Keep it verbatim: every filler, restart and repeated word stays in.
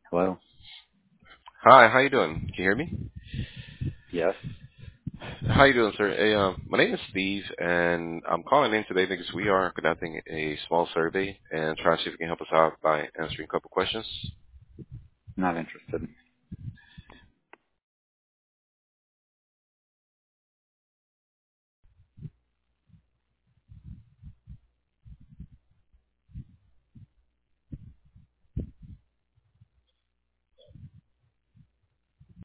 Hello? Hi, how you doing? Can you hear me? Yes. How you doing, sir? Hey, um, my name is Steve, and I'm calling in today because we are conducting a small survey and trying to see if you can help us out by answering a couple questions. Not interested.